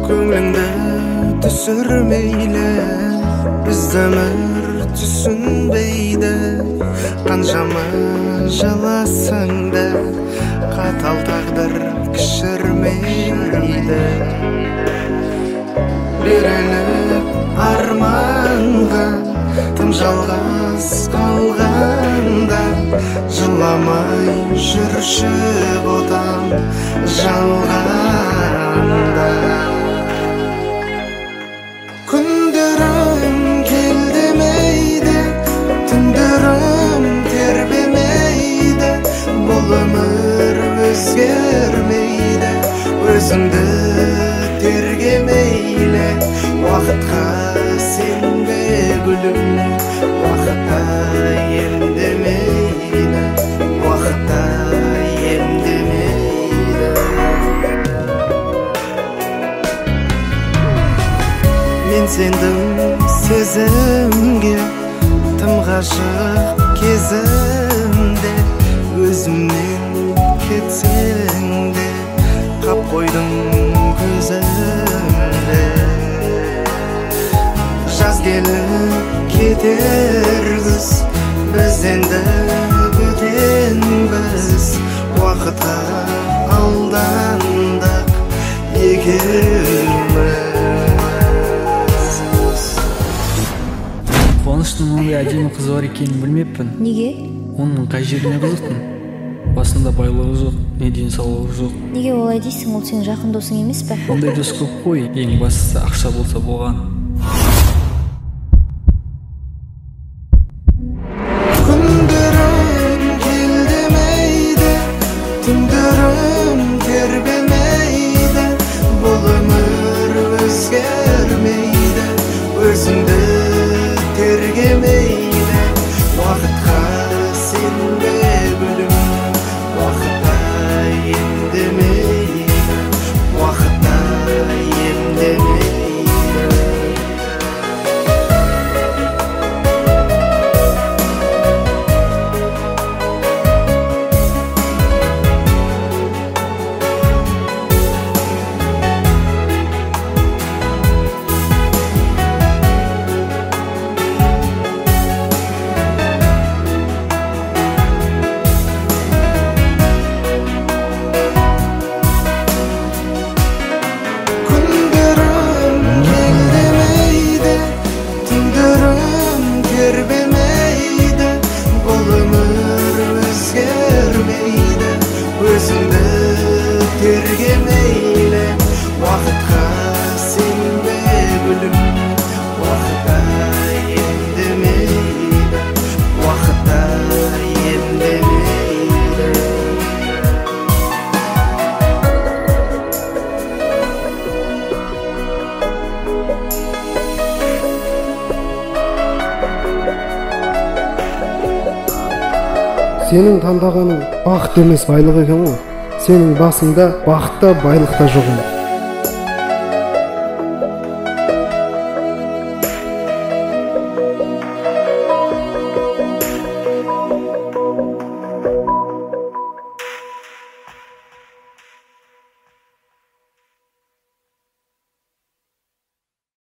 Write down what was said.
Көңліңді түсірмейлі, бізді өмір түсінбейді. Қаншама жыласаң да қатал тағдыр кішірмейді. Беріліп арманға тым жалғыз қалғанда, жыламай жүрші ботам жалғанда. Күндерім келдемейді, түндерім тербемейді. Бұл өмір өзгермейді, өзіңді тергемейлі. Уақытқа сенбе гүлім, уақытта емдемейді, уақытта емдемейді. Мен сендім сезімге, тым ғашық кезімде. Өзімнен кетсең де қап қойдың көзімде. Жаз келіп кетер күз, біз енді бөтенбіз. Уақытқа алдандық екеуміз. Қуаныштың ондай әдемі қызы бар екенін білмеппін. Неге? Оның қай жеріне қызықтың? Басында байлығы жоқ, не денсаулығы жоқ. Неге олай дейсің? Ол сенің жақын досың емес пе? Ондай дос көп қой, ең бастысы ақша болса болған. Күндерім келдемейді, түндерім тербемейді. Бұл өмір өзгермейді, өзіңді тергемейлі. Уақытқа сенбе гүлім, уақытта емдемейді, уақытта емдемейді. Өзіңді тергемейлі, уақытқа сенбе гүлім, уақытта емдемейді, уақытта емдемейді. Сенің таңдағаның бақыт емес байлық екен ғой. Сенің басыңда бақыт та байлық та жоқ.